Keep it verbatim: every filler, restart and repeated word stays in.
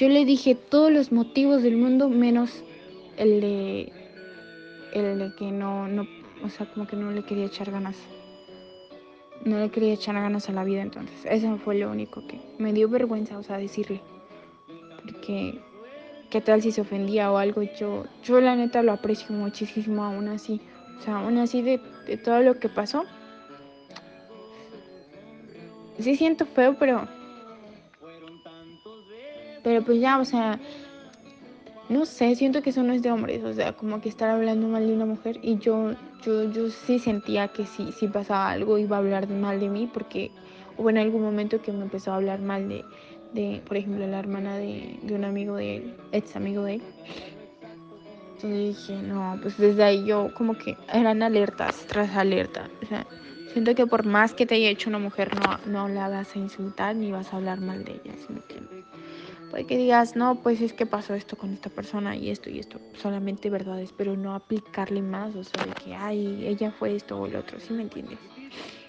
Yo le dije todos los motivos del mundo menos el de, el de que no, no, o sea, como que no le quería echar ganas. No le quería echar ganas a la vida, entonces eso fue lo único que me dio vergüenza, o sea, decirle. Porque, ¿qué tal si se ofendía o algo? Yo, yo la neta lo aprecio muchísimo aún así. O sea, aún así de, de todo lo que pasó. Sí siento feo, pero, pero pues ya, o sea, no sé, siento que eso no es de hombres, o sea, como que estar hablando mal de una mujer y yo, yo, yo sí sentía que si, si pasaba algo iba a hablar mal de mí porque hubo en algún momento que me empezó a hablar mal de, de por ejemplo, la hermana de, de un amigo de él, ex amigo de él. Entonces dije, no, pues desde ahí yo como que eran alertas tras alerta, o sea, siento que por más que te haya hecho una mujer, no, no la vas a insultar ni vas a hablar mal de ella, sino que puede que digas, no, pues es que pasó esto con esta persona y esto y esto, solamente verdades, pero no aplicarle más, o sea, de que, ay, ella fue esto o el otro, ¿sí me entiendes?